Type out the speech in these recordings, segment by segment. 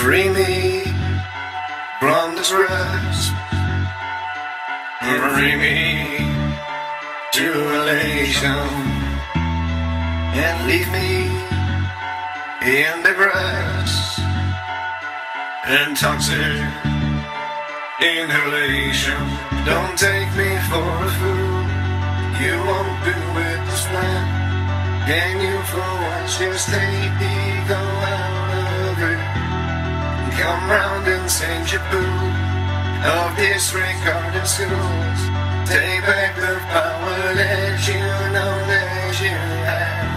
Free me from this rest. Free me to elation. And leave me in the grass. And toxic inhalation. Don't take me for a fool. You won't do it this plan. Can you for once just take the ego out of it? Come round and change your boo of disregarded schools. Take back the power that you know that you have.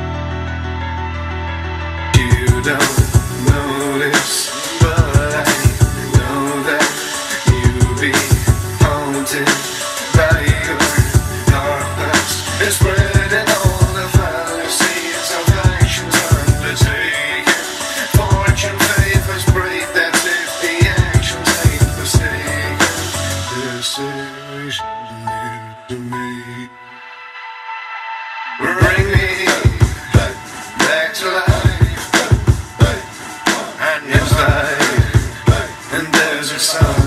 You don't know this, but I know that you'll be haunted by your darkness. It's spreading all the fallacies of actions undertaken. Fortune favors break, that's if the actions ain't mistaken. Decisions new to me. Bring me back to life. And there's light, and there's a sun,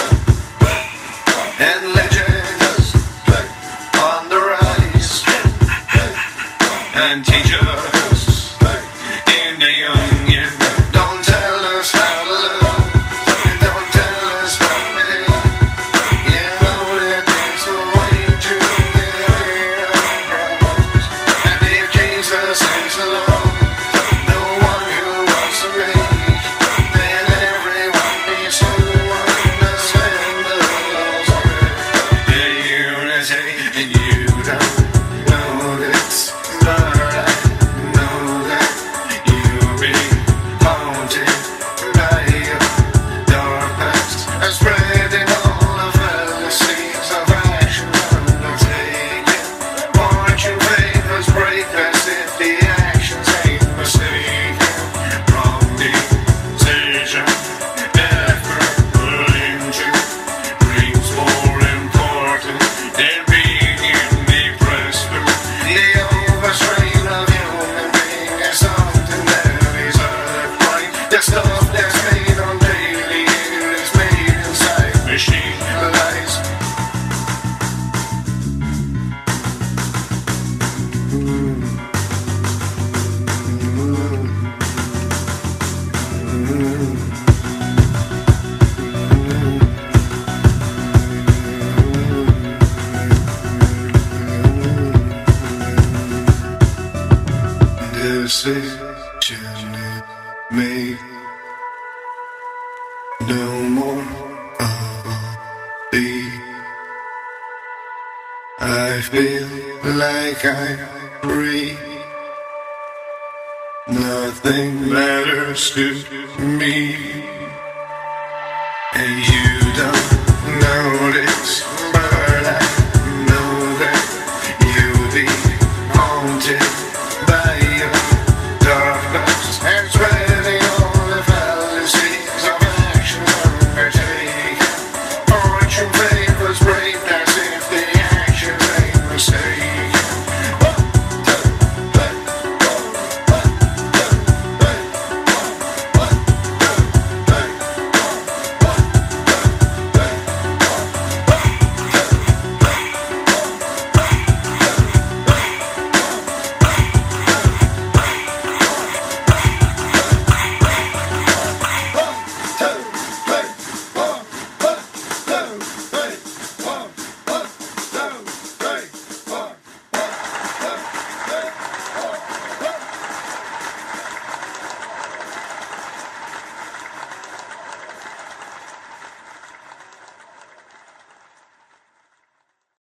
and legends on the rise, and teach us in the young year. Don't tell us how to love, don't tell us how to hate. You know that there's a way to get across. And if Jesus is alone, no one who wants to rage, then everyone needs to understand the laws of the unity. And you don't know this, but I know that you'll be haunted by your dark past and spreading all the fallacies of action undertaken. Fortune favors break fast if the actions ain't mistaken. Wrong decision, effort put into dreams more important than being in the present. The overstrain of human being is something that is upright. The stuff that's made on daily is made inside machine lies. Decision is made. No more of the. I feel like I'm free. Nothing matters to me.